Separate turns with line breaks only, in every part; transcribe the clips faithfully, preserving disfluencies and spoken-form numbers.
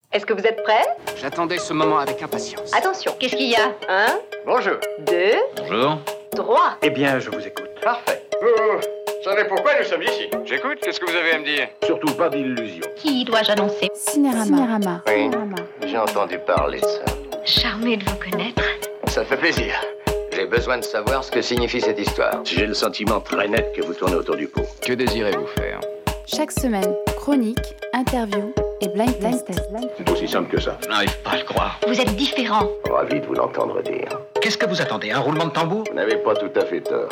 Est-ce que vous êtes prêts?
J'attendais ce moment avec impatience.
Attention, qu'est-ce qu'il y a? Un,
Bonjour.
deux,
Bonjour.
trois.
Eh bien, je vous écoute.
Parfait.
Vous savez pourquoi nous sommes ici?
J'écoute, qu'est-ce que vous avez à me dire?
Surtout pas d'illusions.
Qui dois-je annoncer?
Cinérama. Cinérama.
Oui,
Cinérama.
j'ai entendu parler de ça.
Charmé de vous connaître.
Ça fait plaisir. J'ai besoin de savoir ce que signifie cette histoire. J'ai le sentiment très net que vous tournez autour du pot.
Que désirez-vous faire?
Chaque semaine, chronique, interview et blind test.
C'est aussi simple que ça.
Je n'arrive pas à le croire.
Vous êtes différent.
Ravi de vous l'entendre dire.
Qu'est-ce que vous attendez? Un roulement de tambour?
Vous n'avez pas tout à fait tort.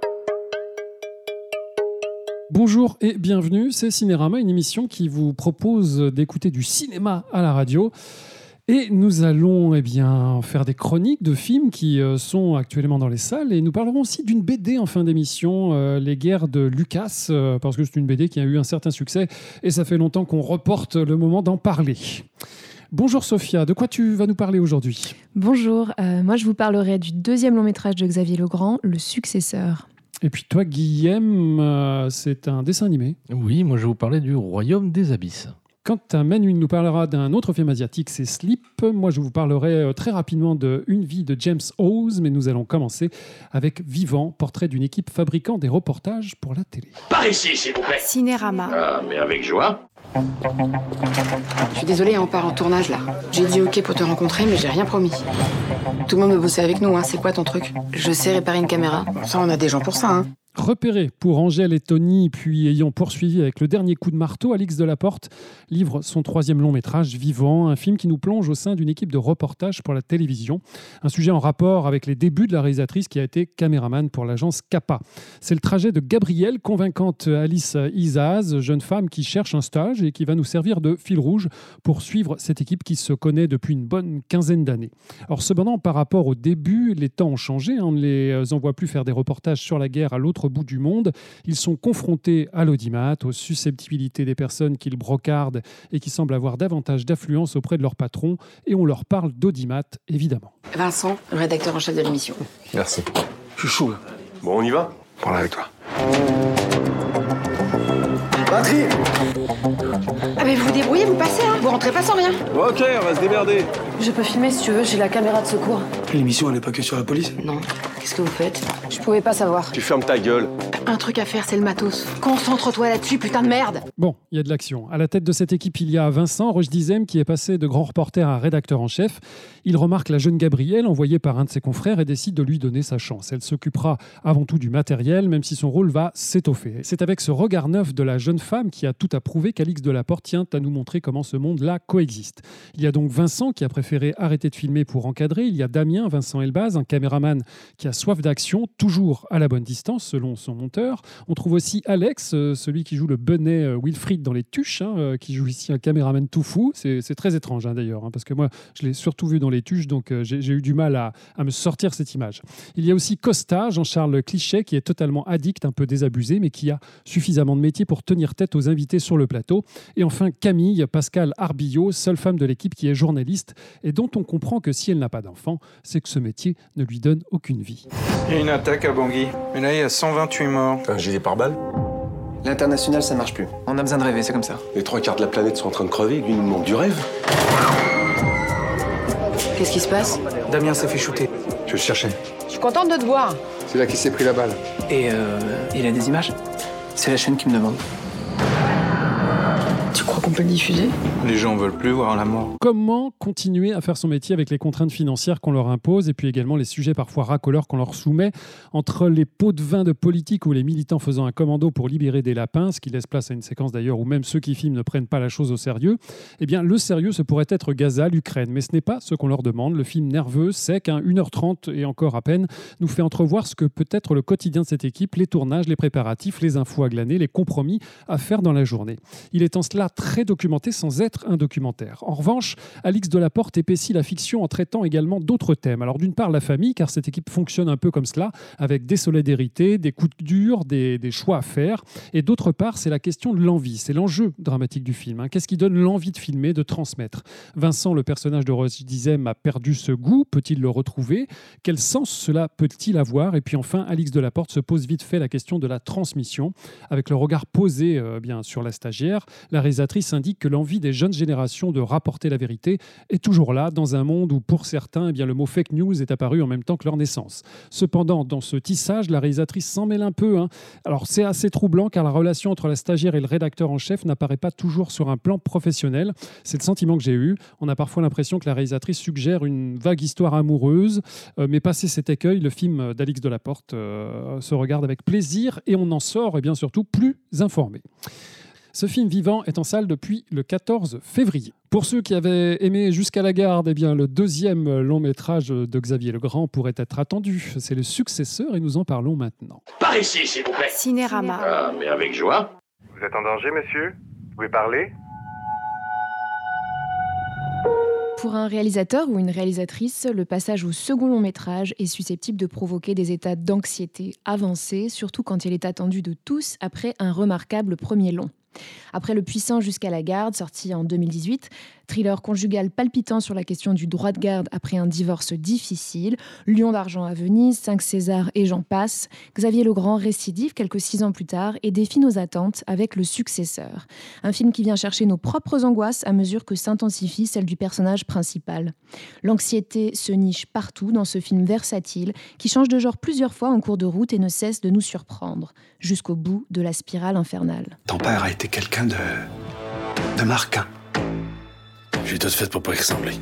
Bonjour et bienvenue, c'est Cinérama, une émission qui vous propose d'écouter du cinéma à la radio. Et nous allons eh bien, faire des chroniques de films qui euh, sont actuellement dans les salles. Et nous parlerons aussi d'une B D en fin d'émission, euh, Les Guerres de Lucas, euh, parce que c'est une B D qui a eu un certain succès. Et ça fait longtemps qu'on reporte le moment d'en parler. Bonjour Sophia, de quoi tu vas nous parler aujourd'hui?
Bonjour, euh, moi je vous parlerai du deuxième long métrage de Xavier Legrand, Le Successeur.
Et puis toi Guillaume, euh, c'est un dessin animé.
Oui, moi je vais vous parler du Royaume des Abysses.
Quant à Manu, il nous parlera d'un autre film asiatique, c'est Sleep. Moi, je vous parlerai très rapidement de Une vie de James Hawes, mais nous allons commencer avec Vivant, portrait d'une équipe fabriquant des reportages pour la télé.
Par ici, s'il vous plaît.
Cinérama.
Ah, mais avec joie.
Je suis désolée, on part en tournage là. J'ai dit ok pour te rencontrer, mais j'ai rien promis. Tout le monde veut bosser avec nous, hein. C'est quoi ton truc? Je sais réparer une caméra. Ça, on a des gens pour ça, hein.
Repéré pour Angèle et Tony, puis ayant poursuivi avec le dernier coup de marteau, Alix Delaporte livre son troisième long métrage, Vivant, un film qui nous plonge au sein d'une équipe de reportage pour la télévision. Un sujet en rapport avec les débuts de la réalisatrice qui a été caméraman pour l'agence Kappa. C'est le trajet de Gabrielle, convaincante Alice Isaz, jeune femme qui cherche un stage et qui va nous servir de fil rouge pour suivre cette équipe qui se connaît depuis une bonne quinzaine d'années. Or, cependant, par rapport au début, les temps ont changé. On ne les envoie plus faire des reportages sur la guerre à l'autre bout du monde. Ils sont confrontés à l'audimat, aux susceptibilités des personnes qu'ils brocardent et qui semblent avoir davantage d'affluence auprès de leur patron. Et on leur parle d'audimat, évidemment.
Vincent, le rédacteur en chef de l'émission.
Merci.
Je suis chaud, là. Bon, on y va?
Prends-la avec toi.
Batterie!
Ah mais vous vous débrouillez, vous passez, hein. Vous rentrez pas sans rien.
Ok, on va se démerder.
Je peux filmer si tu veux, j'ai la caméra de secours.
L'émission, elle n'est pas que sur la police.
Non. Qu'est-ce que vous faites? Je pouvais pas savoir.
Tu fermes ta gueule.
Un truc à faire, c'est le matos. Concentre-toi là-dessus, putain de merde.
Bon, il y a de l'action. À la tête de cette équipe, il y a Vincent Roche-Dizem qui est passé de grand reporter à rédacteur en chef. Il remarque la jeune Gabrielle envoyée par un de ses confrères et décide de lui donner sa chance. Elle s'occupera avant tout du matériel, même si son rôle va s'étoffer. C'est avec ce regard neuf de la jeune femme qui a tout à prouver qu'Alix Delaporte tient à nous montrer comment ce monde-là coexiste. Il y a donc Vincent qui a préféré arrêter de filmer pour encadrer. Il y a Damien, Vincent Elbaz, un caméraman qui a soif d'action, toujours à la bonne distance selon son monteur. On trouve aussi Alex, euh, celui qui joue le benet euh, Wilfried dans Les Tuches, hein, euh, qui joue ici un caméraman tout fou. C'est, c'est très étrange hein, d'ailleurs, hein, parce que moi je l'ai surtout vu dans Les Tuches, donc euh, j'ai, j'ai eu du mal à, à me sortir cette image. Il y a aussi Costa, Jean-Charles Cliché, qui est totalement addict, un peu désabusé, mais qui a suffisamment de métier pour tenir tête aux invités sur le plateau. Et enfin Camille, Pascal Arbillot, seule femme de l'équipe qui est journaliste et dont on comprend que si elle n'a pas d'enfant, c'est que ce métier ne lui donne aucune vie.
Il y a une attaque à Bangui, mais là il y a cent vingt-huit morts.
Un gilet pare-balles?
L'international, ça marche plus. On a besoin de rêver, c'est comme ça.
Les trois quarts de la planète sont en train de crever, lui, il nous manque du rêve.
Qu'est-ce qui se passe?
Damien s'est fait shooter.
Je le cherchais.
Je suis contente de te voir.
C'est là qu'il s'est pris la balle.
Et euh, il a des images? C'est la chaîne qui me demande.
Tu crois qu'on peut le diffuser?
Les gens veulent plus voir la mort.
Comment continuer à faire son métier avec les contraintes financières qu'on leur impose et puis également les sujets parfois racoleurs qu'on leur soumet, entre les pots de vin de politique ou les militants faisant un commando pour libérer des lapins, ce qui laisse place à une séquence d'ailleurs où même ceux qui filment ne prennent pas la chose au sérieux. Eh bien, le sérieux, ce pourrait être Gaza, l'Ukraine, mais ce n'est pas ce qu'on leur demande. Le film nerveux, sec, hein, une heure trente et encore à peine, nous fait entrevoir ce que peut être le quotidien de cette équipe, les tournages, les préparatifs, les infos à glaner, les compromis à faire dans la journée. Il est en cela très documenté sans être un documentaire. En revanche, Alix Delaporte épaissit la fiction en traitant également d'autres thèmes. Alors d'une part la famille, car cette équipe fonctionne un peu comme cela, avec des solidarités, des coups durs, des, des choix à faire. Et d'autre part, c'est la question de l'envie. C'est l'enjeu dramatique du film. Hein. Qu'est-ce qui donne l'envie de filmer, de transmettre? Vincent, le personnage de Roche-Dizem, a perdu ce goût. Peut-il le retrouver? Quel sens cela peut-il avoir? Et puis enfin, Alix Delaporte se pose vite fait la question de la transmission, avec le regard posé euh, bien sur la stagiaire. La réalisatrice réalisatrice indique que l'envie des jeunes générations de rapporter la vérité est toujours là, dans un monde où, pour certains, eh bien, le mot fake news est apparu en même temps que leur naissance. Cependant, dans ce tissage, la réalisatrice s'en mêle un peu. Hein. Alors, c'est assez troublant car la relation entre la stagiaire et le rédacteur en chef n'apparaît pas toujours sur un plan professionnel. C'est le sentiment que j'ai eu. On a parfois l'impression que la réalisatrice suggère une vague histoire amoureuse, euh, mais passé cet écueil, le film d'Alix Delaporte euh, se regarde avec plaisir et on en sort, et bien surtout, plus informé. Ce film Vivant est en salle depuis le quatorze février. Pour ceux qui avaient aimé Jusqu'à la garde, eh bien, le deuxième long métrage de Xavier Legrand pourrait être attendu. C'est le successeur et nous en parlons maintenant.
Par ici, s'il vous plaît.
Cinérama.
Ah, mais avec joie.
Vous êtes en danger, monsieur? Vous pouvez parler?
Pour un réalisateur ou une réalisatrice, le passage au second long métrage est susceptible de provoquer des états d'anxiété avancés, surtout quand il est attendu de tous après un remarquable premier long. Après le puissant Jusqu'à la garde, sorti en deux mille dix-huit, thriller conjugal palpitant sur la question du droit de garde après un divorce difficile, Lion d'argent à Venise, cinq Césars et j'en passe, Xavier Legrand récidive quelques six ans plus tard et défie nos attentes avec Le Successeur. Un film qui vient chercher nos propres angoisses à mesure que s'intensifie celle du personnage principal. L'anxiété se niche partout dans ce film versatile qui change de genre plusieurs fois en cours de route et ne cesse de nous surprendre, jusqu'au bout de la spirale infernale.
Ton père a été quelqu'un de... de marquant.
J'ai tout fait pour pas y ressembler.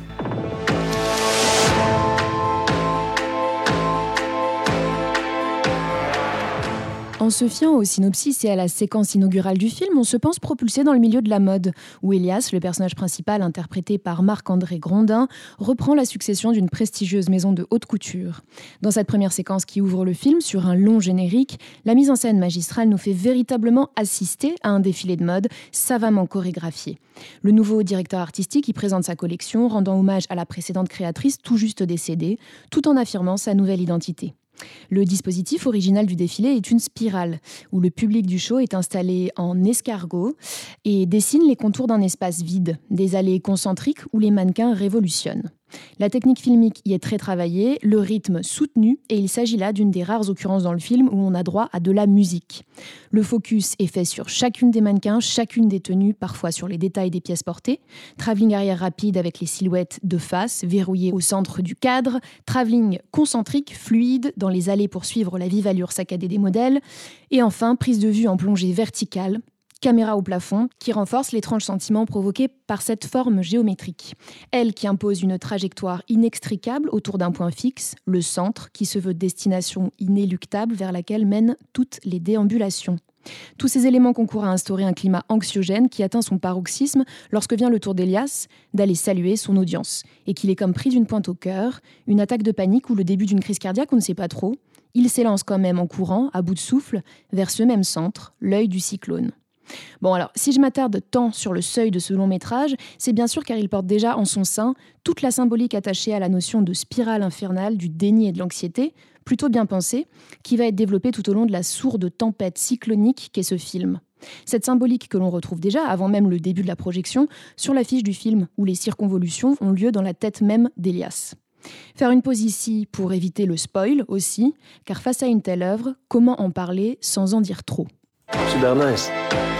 En se fiant au synopsis et à la séquence inaugurale du film, on se pense propulsé dans le milieu de la mode, où Elias, le personnage principal interprété par Marc-André Grondin, reprend la succession d'une prestigieuse maison de haute couture. Dans cette première séquence qui ouvre le film, sur un long générique, la mise en scène magistrale nous fait véritablement assister à un défilé de mode savamment chorégraphié. Le nouveau directeur artistique y présente sa collection, rendant hommage à la précédente créatrice tout juste décédée, tout en affirmant sa nouvelle identité. Le dispositif original du défilé est une spirale, où le public du show est installé en escargot et dessine les contours d'un espace vide, des allées concentriques où les mannequins révolutionnent. La technique filmique y est très travaillée, le rythme soutenu, et il s'agit là d'une des rares occurrences dans le film où on a droit à de la musique. Le focus est fait sur chacune des mannequins, chacune des tenues, parfois sur les détails des pièces portées. Travelling arrière rapide avec les silhouettes de face, verrouillées au centre du cadre. Travelling concentrique, fluide, dans les allées pour suivre la vive allure saccadée des modèles. Et enfin, prise de vue en plongée verticale, caméra au plafond, qui renforce l'étrange sentiment provoqué par cette forme géométrique. Elle qui impose une trajectoire inextricable autour d'un point fixe, le centre, qui se veut destination inéluctable vers laquelle mènent toutes les déambulations. Tous ces éléments concourent à instaurer un climat anxiogène qui atteint son paroxysme lorsque vient le tour d'Elias d'aller saluer son audience, et qu'il est comme pris d'une pointe au cœur, une attaque de panique ou le début d'une crise cardiaque, on ne sait pas trop. Il s'élance quand même en courant, à bout de souffle, vers ce même centre, l'œil du cyclone. Bon alors, si je m'attarde tant sur le seuil de ce long métrage, c'est bien sûr car il porte déjà en son sein toute la symbolique attachée à la notion de spirale infernale, du déni et de l'anxiété, plutôt bien pensée, qui va être développée tout au long de la sourde tempête cyclonique qu'est ce film. Cette symbolique que l'on retrouve déjà, avant même le début de la projection, sur l'affiche du film, où les circonvolutions ont lieu dans la tête même d'Elias. Faire une pause ici pour éviter le spoil aussi, car face à une telle œuvre, comment en parler sans en dire trop ?
Monsieur Bernays.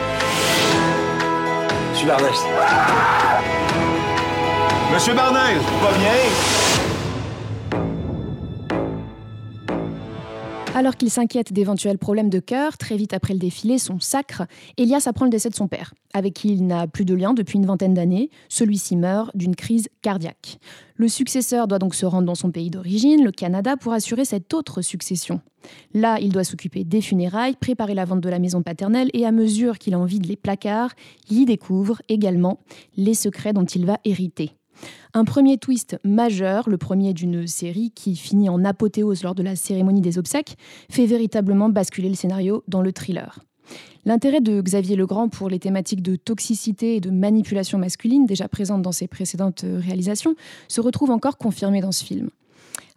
Monsieur Bernays.
Monsieur Bernays, pas bien?
Alors qu'il s'inquiète d'éventuels problèmes de cœur, très vite après le défilé, son sacre, Elias apprend le décès de son père, avec qui il n'a plus de lien depuis une vingtaine d'années. Celui-ci meurt d'une crise cardiaque. Le successeur doit donc se rendre dans son pays d'origine, le Canada, pour assurer cette autre succession. Là, il doit s'occuper des funérailles, préparer la vente de la maison paternelle et à mesure qu'il a envie de les placards, il y découvre également les secrets dont il va hériter. Un premier twist majeur, le premier d'une série qui finit en apothéose lors de la cérémonie des obsèques, fait véritablement basculer le scénario dans le thriller. L'intérêt de Xavier Legrand pour les thématiques de toxicité et de manipulation masculine, déjà présentes dans ses précédentes réalisations, se retrouve encore confirmé dans ce film.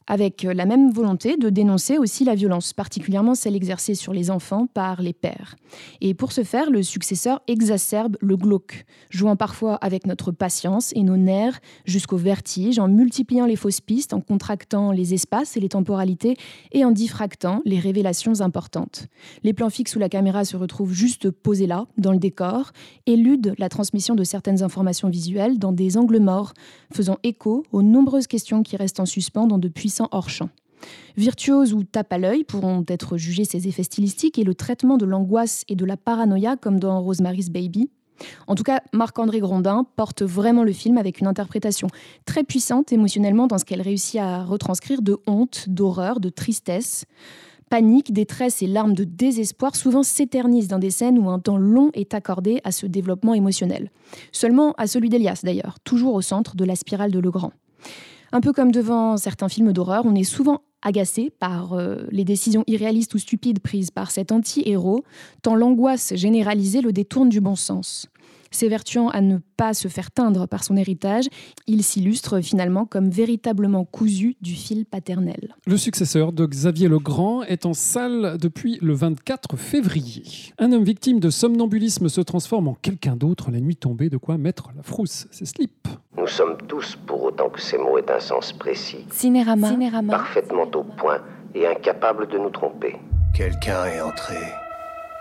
avec la même volonté de dénoncer aussi la violence, particulièrement celle exercée sur les enfants par les pères. Et pour ce faire, le successeur exacerbe le glauque, jouant parfois avec notre patience et nos nerfs jusqu'au vertige, en multipliant les fausses pistes, en contractant les espaces et les temporalités et en diffractant les révélations importantes. Les plans fixes où la caméra se retrouve juste posée là, dans le décor, éludent la transmission de certaines informations visuelles dans des angles morts, faisant écho aux nombreuses questions qui restent en suspens dans de puissants hors-champ. Virtuose ou tape à l'œil pourront être jugés ses effets stylistiques et le traitement de l'angoisse et de la paranoïa comme dans Rosemary's Baby. En tout cas, Marc-André Grondin porte vraiment le film avec une interprétation très puissante émotionnellement dans ce qu'elle réussit à retranscrire de honte, d'horreur, de tristesse. Panique, détresse et larmes de désespoir souvent s'éternisent dans des scènes où un temps long est accordé à ce développement émotionnel. Seulement à celui d'Elias d'ailleurs, toujours au centre de la spirale de Legrand. Un peu comme devant certains films d'horreur, on est souvent agacé par euh, les décisions irréalistes ou stupides prises par cet anti-héros, tant l'angoisse généralisée le détourne du bon sens. S'évertuant à ne pas se faire teindre par son héritage, il s'illustre finalement comme véritablement cousu du fil paternel.
Le successeur de Xavier Legrand est en salle depuis le vingt-quatre février. Un homme victime de somnambulisme se transforme en quelqu'un d'autre la nuit tombée, de quoi mettre la frousse. C'est Sleep.
Nous sommes tous, pour autant que ces mots aient un sens précis,
Cinérama. Cinérama.
parfaitement au point et incapables de nous tromper.
Quelqu'un est entré.
Quoi ?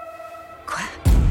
Chérie ?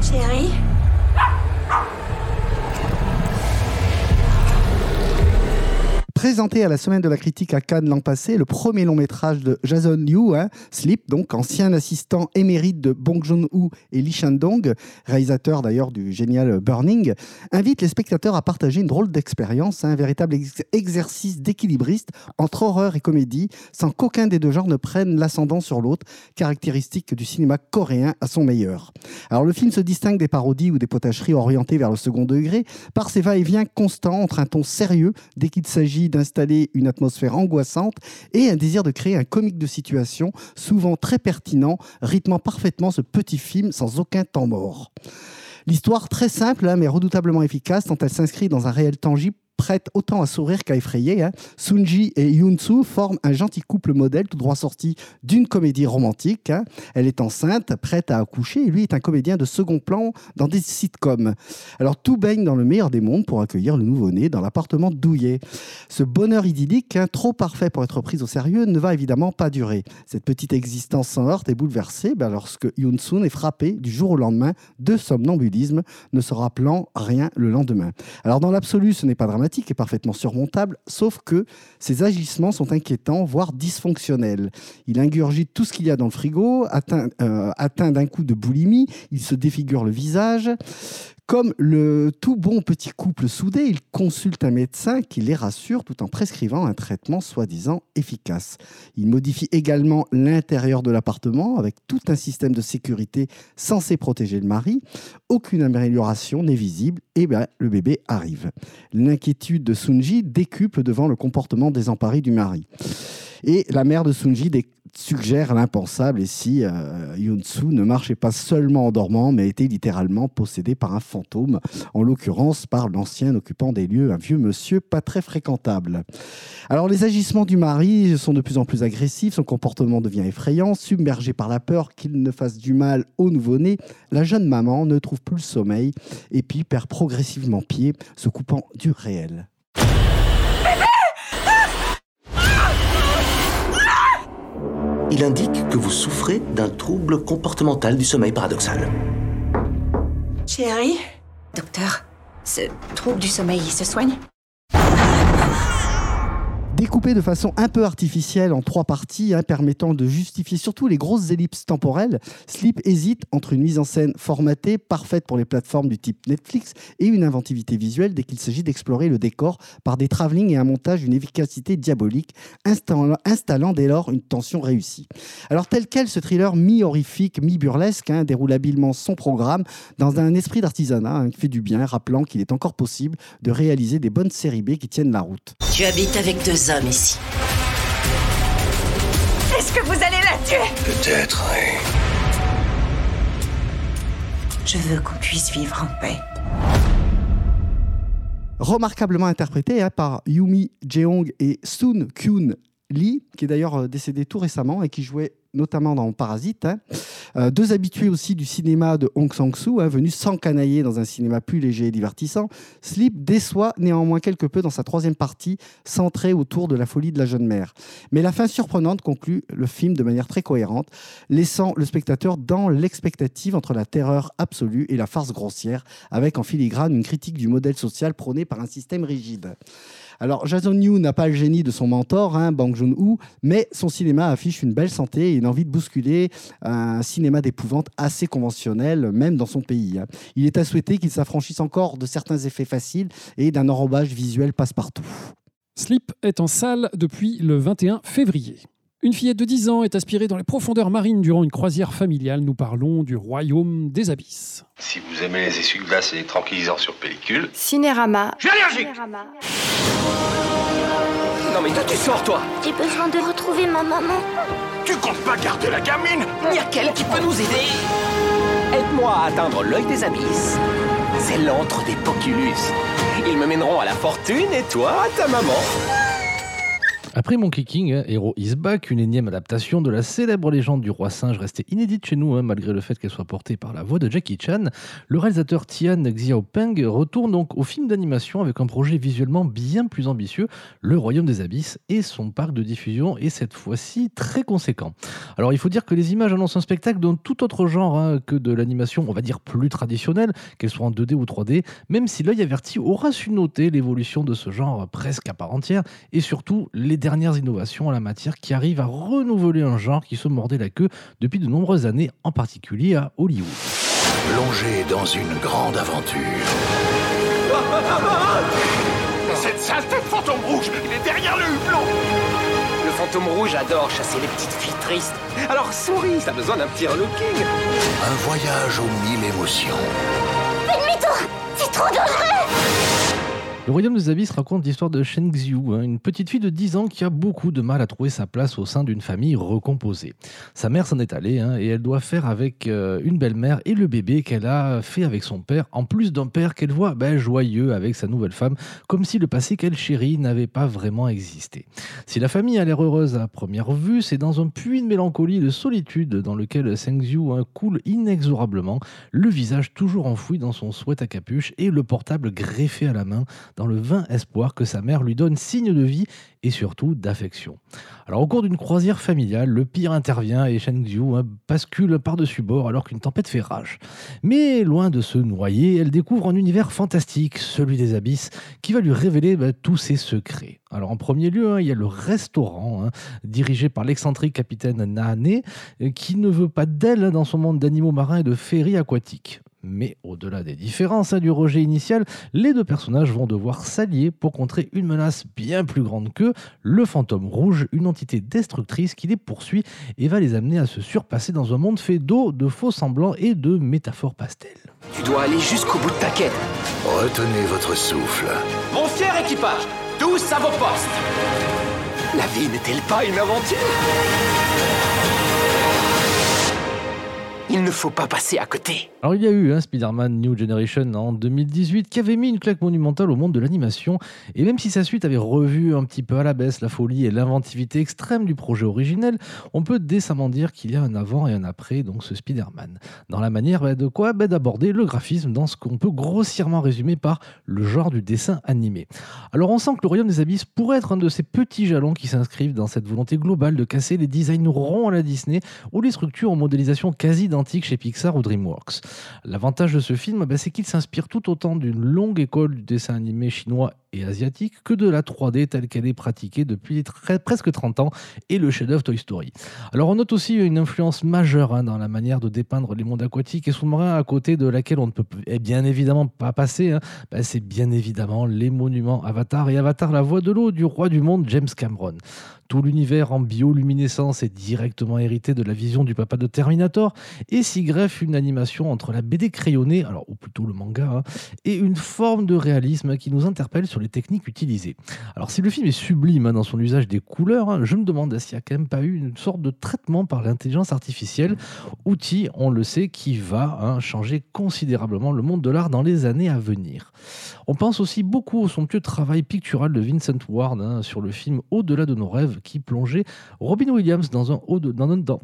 Présenté à la Semaine de la Critique à Cannes l'an passé, le premier long métrage de Jason Yu, hein, Sleep, donc ancien assistant émérite de Bong Joon-ho et Lee Shandong, réalisateur d'ailleurs du génial Burning, invite les spectateurs à partager une drôle d'expérience, hein, un véritable ex- exercice d'équilibriste entre horreur et comédie, sans qu'aucun des deux genres ne prenne l'ascendant sur l'autre, caractéristique du cinéma coréen à son meilleur. Alors le film se distingue des parodies ou des potacheries orientées vers le second degré par ses va-et-vient constants entre un ton sérieux dès qu'il s'agit d'installer une atmosphère angoissante et un désir de créer un comique de situation souvent très pertinent, rythmant parfaitement ce petit film sans aucun temps mort. L'histoire très simple hein, mais redoutablement efficace tant elle s'inscrit dans un réel tangible prête autant à sourire qu'à effrayer. Hein. Sunji et Yoon-soo forment un gentil couple modèle tout droit sorti d'une comédie romantique. Hein. Elle est enceinte, prête à accoucher, et lui est un comédien de second plan dans des sitcoms. Alors tout baigne dans le meilleur des mondes pour accueillir le nouveau-né dans l'appartement douillet. Ce bonheur idyllique, hein, trop parfait pour être pris au sérieux, ne va évidemment pas durer. Cette petite existence sans heurte est bouleversée ben, lorsque Yoon-soo est frappé du jour au lendemain de somnambulisme, ne se rappelant rien le lendemain. Alors dans l'absolu, ce n'est pas dramatique, est parfaitement surmontable, sauf que ses agissements sont inquiétants, voire dysfonctionnels. Il ingurgite tout ce qu'il y a dans le frigo, atteint, euh, atteint d'un coup de boulimie, il se défigure le visage. Comme le tout bon petit couple soudé, il consulte un médecin qui les rassure tout en prescrivant un traitement soi-disant efficace. Il modifie également l'intérieur de l'appartement avec tout un système de sécurité censé protéger le mari. Aucune amélioration n'est visible et ben, le bébé arrive. L'inquiétude de Sunji décuple devant le comportement désemparé du mari. Et la mère de Sunji dé- suggère l'impensable et si euh, Yoon-soo ne marchait pas seulement en dormant, mais était littéralement possédé par un fantôme, en l'occurrence par l'ancien occupant des lieux, un vieux monsieur pas très fréquentable. Alors les agissements du mari sont de plus en plus agressifs, son comportement devient effrayant, submergé par la peur qu'il ne fasse du mal au nouveau-né, la jeune maman ne trouve plus le sommeil et puis perd progressivement pied, se coupant du réel.
Il indique que vous souffrez d'un trouble comportemental du sommeil paradoxal.
Chérie ? Docteur, ce trouble du sommeil, il se soigne ?
Découpé de façon un peu artificielle en trois parties, hein, permettant de justifier surtout les grosses ellipses temporelles, Sleep hésite entre une mise en scène formatée, parfaite pour les plateformes du type Netflix, et une inventivité visuelle dès qu'il s'agit d'explorer le décor par des travelling et un montage d'une efficacité diabolique, installant, installant dès lors une tension réussie. Alors tel quel, ce thriller mi-horrifique, mi-burlesque, hein, déroule habilement son programme dans un esprit d'artisanat hein, qui fait du bien, rappelant qu'il est encore possible de réaliser des bonnes séries B qui tiennent la route.
Tu habites avec deux hommes ici. Est-ce que vous allez la tuer ?
Peut-être, oui.
Je veux qu'on puisse vivre en paix.
Remarquablement interprété hein, par Yumi Jeong et Soon Kyun Lee, qui est d'ailleurs décédé tout récemment et qui jouait notamment dans Parasite. Hein. Euh, deux habitués aussi du cinéma de Hong Sang-soo, hein, venus s'encanailler dans un cinéma plus léger et divertissant. Sleep déçoit néanmoins quelque peu dans sa troisième partie, centrée autour de la folie de la jeune mère. Mais la fin surprenante conclut le film de manière très cohérente, laissant le spectateur dans l'expectative entre la terreur absolue et la farce grossière, avec en filigrane une critique du modèle social prôné par un système rigide. Alors, Jason Yu n'a pas le génie de son mentor, hein, Bong Joon-ho, mais son cinéma affiche une belle santé et une envie de bousculer un cinéma d'épouvante assez conventionnel, même dans son pays. Hein. Il est à souhaiter qu'il s'affranchisse encore de certains effets faciles et d'un enrobage visuel passe-partout.
Sleep est en salle depuis le vingt et un février. Une fillette de dix ans est aspirée dans les profondeurs marines durant une croisière familiale. Nous parlons du Royaume des Abysses.
Si vous aimez les essuie-glaces et les tranquillisants sur pellicule...
Cinérama.
Je suis allergique.
Cinérama.
Non mais d'où tu sors, toi?
J'ai besoin de retrouver ma maman.
Tu comptes pas garder la gamine?
Il y a quelqu'un qui peut nous aider. Aide-moi à atteindre l'œil des abysses. C'est l'antre des Poculus. Ils me mèneront à la fortune et toi à ta maman.
Après Monkey King, hein, Hero is Back, une énième adaptation de la célèbre légende du roi singe restée inédite chez nous, hein, malgré le fait qu'elle soit portée par la voix de Jackie Chan, le réalisateur Tian Xiaopeng retourne donc au film d'animation avec un projet visuellement bien plus ambitieux, Le Royaume des Abysses, et son parc de diffusion est cette fois-ci très conséquent. Alors il faut dire que les images annoncent un spectacle d'un tout autre genre hein, que de l'animation, on va dire plus traditionnelle, qu'elle soit en deux D ou trois D, même si l'œil averti aura su noter l'évolution de ce genre presque à part entière, et surtout les dernières innovations en la matière qui arrivent à renouveler un genre qui se mordait la queue depuis de nombreuses années, en particulier à Hollywood.
Plongé dans une grande aventure.
Cette saleté de fantôme rouge, il est derrière le hublot.
Le fantôme rouge adore chasser les petites filles tristes. Alors souris, t'as besoin d'un petit relooking.
Un voyage aux mille émotions.
Fais demi-tour, c'est trop dangereux.
Le Royaume des Abysses raconte l'histoire de Shen Xiu, hein, une petite fille de dix ans qui a beaucoup de mal à trouver sa place au sein d'une famille recomposée. Sa mère s'en est allée hein, et elle doit faire avec euh, une belle-mère et le bébé qu'elle a fait avec son père, en plus d'un père qu'elle voit ben, joyeux avec sa nouvelle femme, comme si le passé qu'elle chérit n'avait pas vraiment existé. Si la famille a l'air heureuse à première vue, c'est dans un puits de mélancolie et de solitude dans lequel Shen Xiu hein, coule inexorablement, le visage toujours enfoui dans son sweat à capuche et le portable greffé à la main, dans le vain espoir que sa mère lui donne signe de vie et surtout d'affection. Alors au cours d'une croisière familiale, le pire intervient et Shen Xiu hein, bascule par-dessus bord alors qu'une tempête fait rage. Mais loin de se noyer, elle découvre un univers fantastique, celui des abysses, qui va lui révéler bah, tous ses secrets. Alors en premier lieu, hein, il y a le restaurant, hein, dirigé par l'excentrique capitaine Nahane, qui ne veut pas d'elle hein, dans son monde d'animaux marins et de féeries aquatiques. Mais au-delà des différences hein, du rejet initial, les deux personnages vont devoir s'allier pour contrer une menace bien plus grande qu'eux, le fantôme rouge, une entité destructrice qui les poursuit et va les amener à se surpasser dans un monde fait d'eau, de faux semblants et de métaphores pastel.
Tu dois aller jusqu'au bout de ta quête.
Retenez votre souffle.
Mon fier équipage, tous à vos postes. La vie n'est-elle pas une aventure ? Il ne faut pas passer à côté.
Alors il y a eu un hein, Spider-Man New Generation en deux mille dix-huit qui avait mis une claque monumentale au monde de l'animation et même si sa suite avait revu un petit peu à la baisse la folie et l'inventivité extrême du projet originel, on peut décemment dire qu'il y a un avant et un après donc ce Spider-Man. Dans la manière bah, de quoi bah, d'aborder le graphisme dans ce qu'on peut grossièrement résumer par le genre du dessin animé. Alors on sent que le Royaume des Abysses pourrait être un de ces petits jalons qui s'inscrivent dans cette volonté globale de casser les designs ronds à la Disney ou les structures en modélisation quasi identiques chez Pixar ou DreamWorks. L'avantage de ce film, bah, c'est qu'il s'inspire tout autant d'une longue école du dessin animé chinois et asiatique que de la trois D telle qu'elle est pratiquée depuis très, presque trente ans et le chef-d'œuvre Toy Story. Alors on note aussi une influence majeure hein, dans la manière de dépeindre les mondes aquatiques et sous-marins à côté de laquelle on ne peut bien évidemment pas passer. Hein. Bah, c'est bien évidemment les monuments Avatar et Avatar la voix de l'eau du roi du monde James Cameron. Tout l'univers en bioluminescence est directement hérité de la vision du papa de Terminator et s'y greffe une animation entre la B D crayonnée, alors ou plutôt le manga, hein, et une forme de réalisme qui nous interpelle sur les techniques utilisées. Alors si le film est sublime hein, dans son usage des couleurs, hein, je me demande s'il n'y a quand même pas eu une sorte de traitement par l'intelligence artificielle, outil, on le sait, qui va hein, changer considérablement le monde de l'art dans les années à venir. On pense aussi beaucoup au somptueux travail pictural de Vincent Ward hein, sur le film Au-delà de nos rêves, qui plongeait Robin Williams dans un haut de, dans un, dans,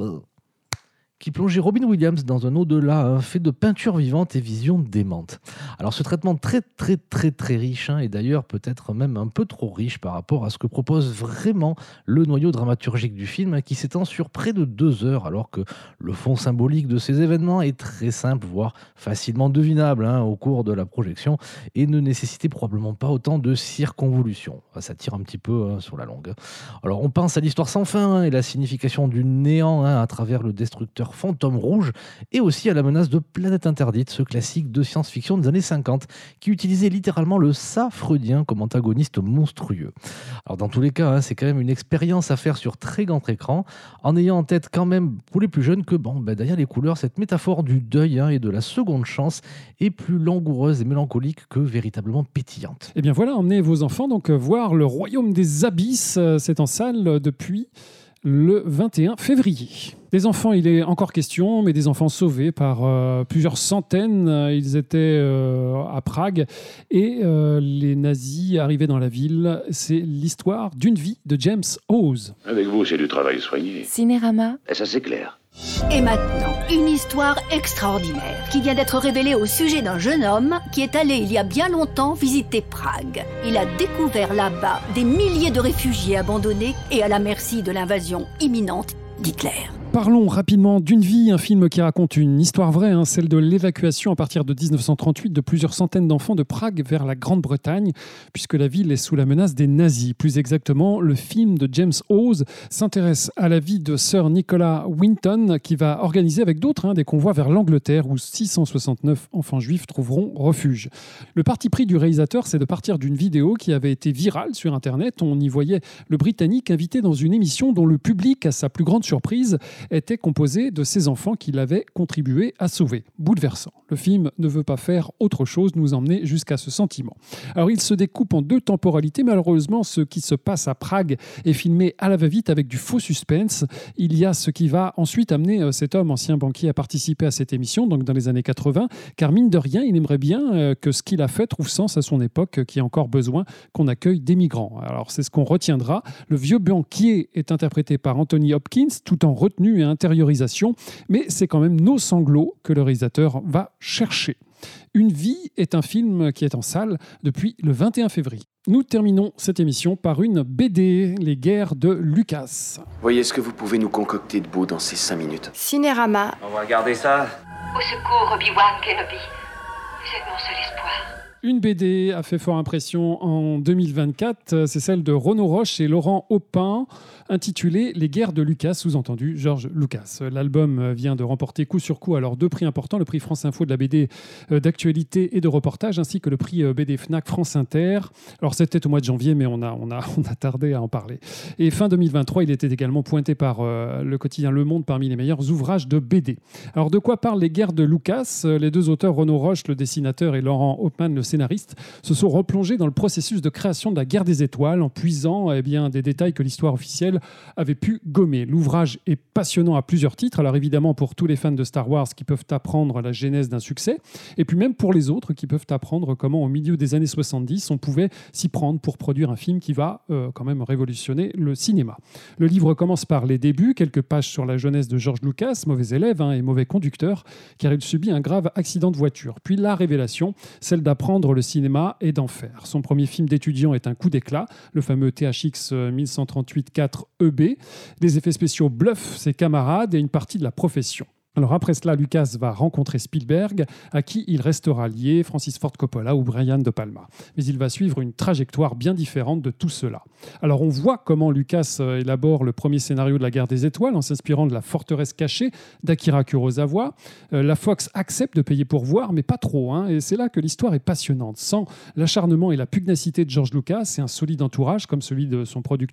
qui plongeait Robin Williams dans un au-delà hein, fait de peinture vivante et vision démente. Alors ce traitement très très très très riche hein, et d'ailleurs peut-être même un peu trop riche par rapport à ce que propose vraiment le noyau dramaturgique du film hein, qui s'étend sur près de deux heures alors que le fond symbolique de ces événements est très simple voire facilement devinable hein, au cours de la projection et ne nécessitait probablement pas autant de circonvolution. Ça tire un petit peu hein, sur la longue. Alors on pense à l'histoire sans fin hein, et la signification du néant hein, à travers le destructeur Fantôme Rouge et aussi à la menace de Planète Interdite, ce classique de science-fiction des années cinquante qui utilisait littéralement le ça freudien comme antagoniste monstrueux. Alors dans tous les cas, hein, c'est quand même une expérience à faire sur très grand écran en ayant en tête quand même pour les plus jeunes que bon, ben, derrière les couleurs, cette métaphore du deuil hein, et de la seconde chance est plus langoureuse et mélancolique que véritablement pétillante.
Et bien voilà, emmenez vos enfants donc voir Le Royaume des Abysses, c'est en salle depuis le vingt et un février. Des enfants, il est encore question, mais des enfants sauvés par euh, plusieurs centaines. Ils étaient euh, à Prague et euh, les nazis arrivaient dans la ville. C'est l'histoire d'une vie de James Hawes.
Avec vous, c'est du travail soigné.
Cinérama.
Et ça, c'est clair.
Et maintenant, une histoire extraordinaire qui vient d'être révélée au sujet d'un jeune homme qui est allé il y a bien longtemps visiter Prague. Il a découvert là-bas des milliers de réfugiés abandonnés et à la merci de l'invasion imminente d'Hitler.
Parlons rapidement d'Une vie, un film qui raconte une histoire vraie, hein, celle de l'évacuation à partir de dix-neuf cent trente-huit de plusieurs centaines d'enfants de Prague vers la Grande-Bretagne, puisque la ville est sous la menace des nazis. Plus exactement, le film de James Hawes s'intéresse à la vie de Sir Nicholas Winton, qui va organiser avec d'autres hein, des convois vers l'Angleterre, où six cent soixante-neuf enfants juifs trouveront refuge. Le parti pris du réalisateur, c'est de partir d'une vidéo qui avait été virale sur Internet. On y voyait le Britannique invité dans une émission dont le public, à sa plus grande surprise, était composé de ces enfants qu'il avait contribué à sauver. Bouleversant. Le film ne veut pas faire autre chose, nous emmener jusqu'à ce sentiment. Alors il se découpe en deux temporalités. Malheureusement, ce qui se passe à Prague est filmé à la va-vite avec du faux suspense. Il y a ce qui va ensuite amener cet homme, ancien banquier, à participer à cette émission, donc dans les années quatre-vingts, car mine de rien, il aimerait bien que ce qu'il a fait trouve sens à son époque, qui a encore besoin qu'on accueille des migrants. Alors c'est ce qu'on retiendra. Le vieux banquier est interprété par Anthony Hopkins, tout en retenue et intériorisation, mais c'est quand même nos sanglots que le réalisateur va chercher. Une vie est un film qui est en salle depuis le vingt et un février. Nous terminons cette émission par une B D, Les Guerres de Lucas.
Voyez ce que vous pouvez nous concocter de beau dans ces cinq minutes.
Cinérama.
On va regarder ça.
Au secours, Obi-Wan Kenobi. Vous êtes mon seul espoir.
Une B D a fait fort impression en deux mille vingt-quatre, c'est celle de Renaud Roche et Laurent Aupin, intitulée Les Guerres de Lucas, sous-entendu George Lucas. L'album vient de remporter coup sur coup alors deux prix importants, le prix France Info de la B D d'actualité et de reportage, ainsi que le prix B D Fnac France Inter. Alors c'était au mois de janvier, mais on a, on a, on a tardé à en parler. Et fin deux mille vingt-trois, il était également pointé par euh, le quotidien Le Monde parmi les meilleurs ouvrages de B D. Alors de quoi parlent Les Guerres de Lucas ? Les deux auteurs, Renaud Roche, le dessinateur, et Laurent Aupin, le scénaristes, se sont replongés dans le processus de création de la Guerre des Étoiles en puisant eh bien, des détails que l'histoire officielle avait pu gommer. L'ouvrage est passionnant à plusieurs titres, alors évidemment pour tous les fans de Star Wars qui peuvent apprendre la genèse d'un succès, et puis même pour les autres qui peuvent apprendre comment au milieu des années soixante-dix on pouvait s'y prendre pour produire un film qui va euh, quand même révolutionner le cinéma. Le livre commence par les débuts, quelques pages sur la jeunesse de George Lucas, mauvais élève hein, et mauvais conducteur, car il subit un grave accident de voiture. Puis la révélation, celle d'apprendre le cinéma et d'en faire. Son premier film d'étudiant est un coup d'éclat, le fameux T H X mille cent trente-huit quatre E B. Les effets spéciaux bluffent ses camarades et une partie de la profession. Alors après cela, Lucas va rencontrer Spielberg, à qui il restera lié, Francis Ford Coppola ou Brian De Palma. Mais il va suivre une trajectoire bien différente de tout cela. Alors on voit comment Lucas élabore le premier scénario de la Guerre des Étoiles en s'inspirant de La Forteresse cachée d'Akira Kurosawa. Euh, la Fox accepte de payer pour voir, mais pas trop. Hein, et c'est là que l'histoire est passionnante. Sans l'acharnement et la pugnacité de George Lucas et un solide entourage comme celui de son producteur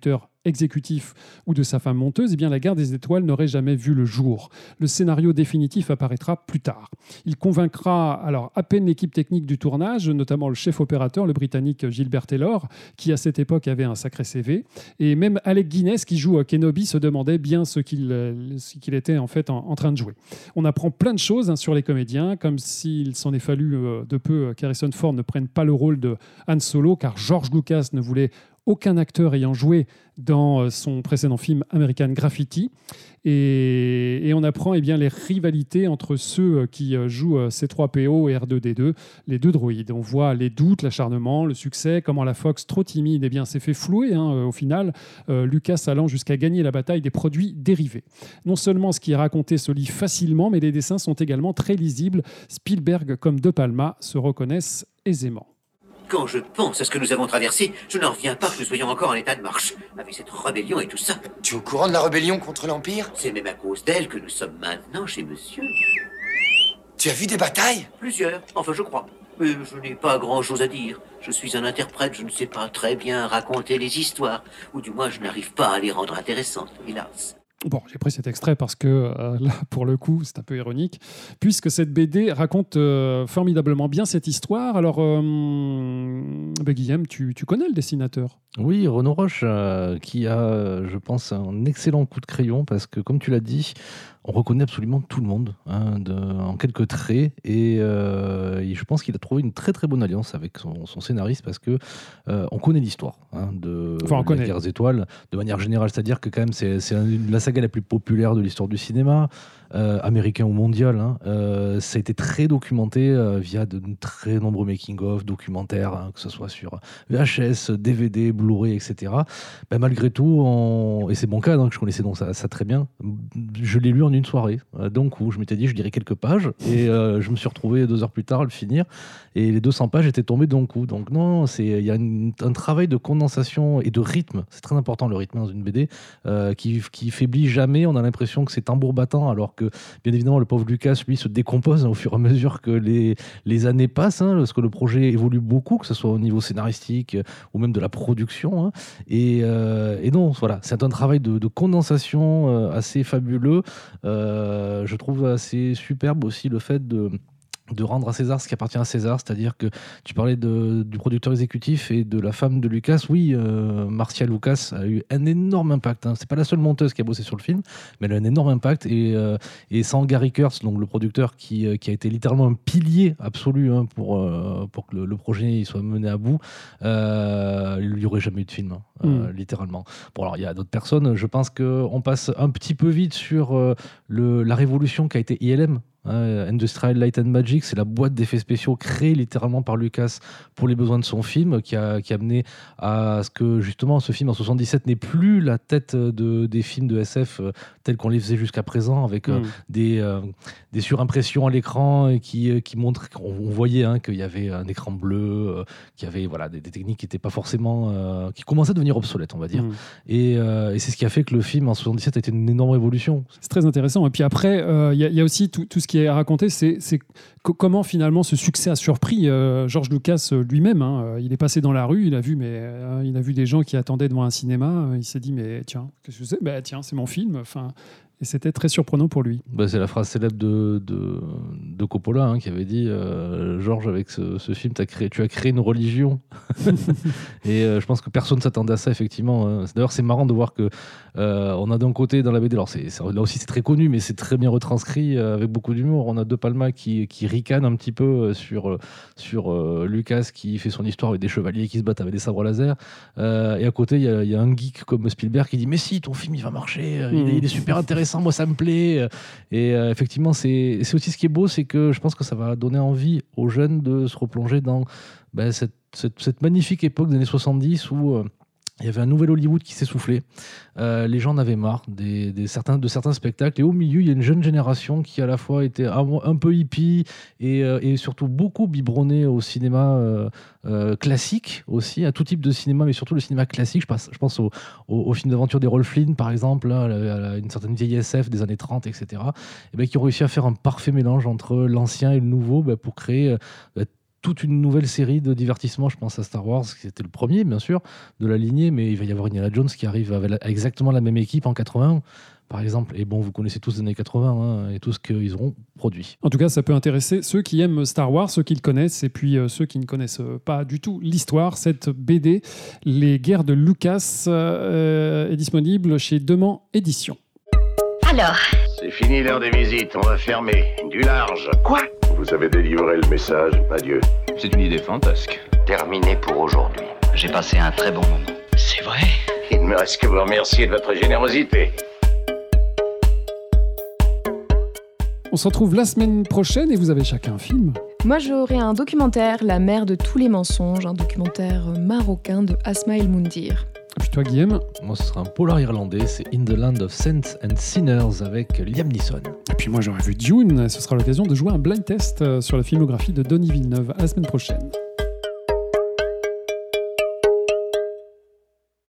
exécutif ou de sa femme monteuse, eh bien, la guerre des étoiles n'aurait jamais vu le jour. Le scénario définitif apparaîtra plus tard. Il convaincra alors à peine l'équipe technique du tournage, notamment le chef opérateur, le Britannique Gilbert Taylor, qui à cette époque avait un sacré C V. Et même Alec Guinness, qui joue Kenobi, se demandait bien ce qu'il, ce qu'il était en fait en, en train de jouer. On apprend plein de choses hein, sur les comédiens, comme s'il s'en est fallu euh, de peu qu'Harrison Ford ne prenne pas le rôle de Han Solo, car George Lucas ne voulait aucun acteur ayant joué dans son précédent film American Graffiti. Et, et on apprend eh bien, les rivalités entre ceux qui jouent C trois P O et R deux D deux, les deux droïdes. On voit les doutes, l'acharnement, le succès, comment la Fox, trop timide, eh bien, s'est fait flouer hein, au final, euh, Lucas allant jusqu'à gagner la bataille des produits dérivés. Non seulement ce qui est raconté se lit facilement, mais les dessins sont également très lisibles. Spielberg comme De Palma se reconnaissent aisément.
Quand je pense à ce que nous avons traversé, je n'en reviens pas que nous soyons encore en état de marche, avec cette rébellion et tout ça.
Tu es au courant de la rébellion contre l'Empire ?
C'est même à cause d'elle que nous sommes maintenant chez monsieur.
Tu as vu des batailles ?
Plusieurs, enfin je crois. Mais je n'ai pas grand-chose à dire. Je suis un interprète, je ne sais pas très bien raconter les histoires, ou du moins je n'arrive pas à les rendre intéressantes, hélas.
Bon, j'ai pris cet extrait parce que euh, là, pour le coup, c'est un peu ironique, puisque cette B D raconte euh, formidablement bien cette histoire. Alors, euh, bah, Guillaume, tu, tu connais le dessinateur ?
Oui, Renaud Roche, euh, qui a, je pense, un excellent coup de crayon, parce que, comme tu l'as dit, on reconnaît absolument tout le monde hein, de, en quelques traits, et, euh, et je pense qu'il a trouvé une très très bonne alliance avec son, son scénariste, parce que euh, on connaît l'histoire hein, de
enfin,
La Guerre des Étoiles de manière générale, c'est-à-dire que quand même c'est, c'est la saga la plus populaire de l'histoire du cinéma, euh, américain ou mondial. Hein. Euh, ça a été très documenté euh, via de très nombreux making-of, documentaires, hein, que ce soit sur V H S, D V D, Blu-ray, et cetera. Ben, malgré tout, on... et c'est mon cas, donc je connaissais donc ça, ça très bien, je l'ai lu en une soirée. Euh, donc où je m'étais dit, je lirais quelques pages, et euh, je me suis retrouvé deux heures plus tard à le finir, et les deux cents pages étaient tombées d'un coup. Donc non, c'est il y a une, un travail de condensation et de rythme. C'est très important le rythme dans une B D euh, qui, qui faiblit jamais. On a l'impression que c'est tambour battant, alors que bien évidemment le pauvre Lucas lui se décompose hein, au fur et à mesure que les, les années passent, hein, parce que le projet évolue beaucoup, que ce soit au niveau scénaristique euh, ou même de la production. Hein, et, euh, et non, voilà, c'est un travail de, de condensation euh, assez fabuleux. Euh, je trouve assez superbe aussi le fait de de rendre à César ce qui appartient à César, c'est-à-dire que tu parlais de, du producteur exécutif et de la femme de Lucas. Oui, euh, Marcia Lucas a eu un énorme impact. Hein. C'est pas la seule monteuse qui a bossé sur le film, mais elle a un énorme impact. Et, euh, et sans Gary Kurtz, donc le producteur qui, qui a été littéralement un pilier absolu hein, pour, euh, pour que le, le projet il soit mené à bout, euh, il n'y aurait jamais eu de film, hein, mmh. euh, littéralement. Bon, alors il y a d'autres personnes. Je pense qu'on passe un petit peu vite sur euh, le, la révolution qu'a été I L M. Uh, Industrial Light and Magic, c'est la boîte d'effets spéciaux créée littéralement par Lucas pour les besoins de son film, qui a, qui a amené à ce que justement ce film en soixante-dix-sept n'ait plus la tête de, des films de S F euh, tels qu'on les faisait jusqu'à présent, avec euh, mm. des, euh, des surimpressions à l'écran et qui, euh, qui montrent qu'on on voyait hein, qu'il y avait un écran bleu, euh, qu'il y avait voilà, des, des techniques qui étaient pas forcément euh, qui commençaient à devenir obsolètes, on va dire. Mm. Et, euh, et c'est ce qui a fait que le film en soixante-dix-sept a été une énorme évolution.
C'est très intéressant. Et puis après, il euh, y, y a aussi tout, tout ce qui est à raconter, c'est, c'est co- comment finalement ce succès a surpris euh, George Lucas lui-même. Hein. Il est passé dans la rue, il a vu, mais euh, il a vu des gens qui attendaient devant un cinéma. Il s'est dit, mais tiens, qu'est-ce que c'est ? Bah, tiens, c'est mon film. Enfin. Et c'était très surprenant pour lui.
Bah, c'est la phrase célèbre de, de, de Coppola hein, qui avait dit euh, Georges, avec ce, ce film, t'as créé, tu as créé une religion. Et euh, je pense que personne ne s'attendait à ça, effectivement. Hein. D'ailleurs, c'est marrant de voir que euh, on a d'un côté dans la B D, alors c'est, c'est, là aussi c'est très connu, mais c'est très bien retranscrit euh, avec beaucoup d'humour. On a De Palma qui, qui ricane un petit peu sur, sur euh, Lucas qui fait son histoire avec des chevaliers qui se battent avec des sabres laser. Euh, et à côté, il y, y a un geek comme Spielberg qui dit mais si, ton film il va marcher, mmh. il, est, il est super intéressant. Moi ça me plaît et euh, effectivement c'est, c'est aussi ce qui est beau, c'est que je pense que ça va donner envie aux jeunes de se replonger dans ben, cette, cette, cette magnifique époque des années soixante-dix où euh, il y avait un nouvel Hollywood qui s'essoufflait. Euh, les gens en avaient marre des, des certains, de certains spectacles. Et au milieu, il y a une jeune génération qui, à la fois, était un, un peu hippie et, euh, et surtout beaucoup biberonnée au cinéma euh, euh, classique aussi, à tout type de cinéma, mais surtout le cinéma classique. Je pense, je pense au, au, au film d'aventure des Rolf Flynn, par exemple, hein, à, la, à la, une certaine vieille S F des années trente, et cetera. Et ben, qui ont réussi à faire un parfait mélange entre l'ancien et le nouveau ben, pour créer... Ben, toute une nouvelle série de divertissements. Je pense à Star Wars, qui était le premier, bien sûr, de la lignée, mais il va y avoir Indiana Jones qui arrive avec la- exactement la même équipe en quatre-vingt-un, par exemple. Et bon, vous connaissez tous les années quatre-vingts hein, et tout ce qu'ils auront produit.
En tout cas, ça peut intéresser ceux qui aiment Star Wars, ceux qui le connaissent, et puis euh, ceux qui ne connaissent euh, pas du tout l'histoire. Cette B D, Les Guerres de Lucas, euh, est disponible chez Demand Éditions.
Alors,
C'est fini l'heure des visites, on va fermer. Du large. Quoi?
Vous avez délivré le message, adieu.
C'est une idée fantasque.
Terminé pour aujourd'hui. J'ai passé un très bon moment.
C'est vrai? Il ne me reste que vous remercier de votre générosité.
On se retrouve la semaine prochaine et vous avez chacun un film.
Moi, j'aurai un documentaire, La mère de tous les mensonges, un documentaire marocain de Asma El Moundir.
Et puis toi, Guillaume?
Moi, ce sera un polar irlandais, c'est In the Land of Saints and Sinners avec Liam Neeson.
Et puis moi, j'aurais vu Dune. Ce sera l'occasion de jouer un blind test euh, sur la filmographie de Denis Villeneuve. À la semaine prochaine.